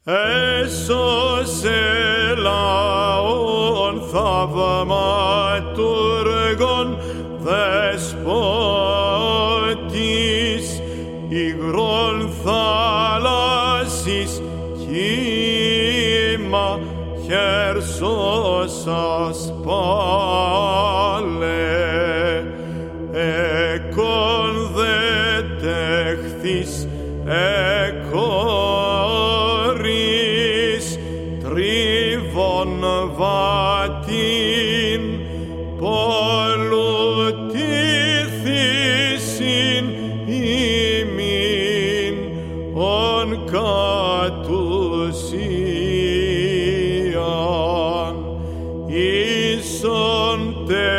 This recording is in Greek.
Έσωσε λαόν θαυματούργων δεσπότης υγρών θάλασσης κύμα χέρσωσας πάλε εκόν δε τεχθείς εκόρης τρίβων βατήν πολουτήθησιν ημίν ον κατουσίαν ίσον τε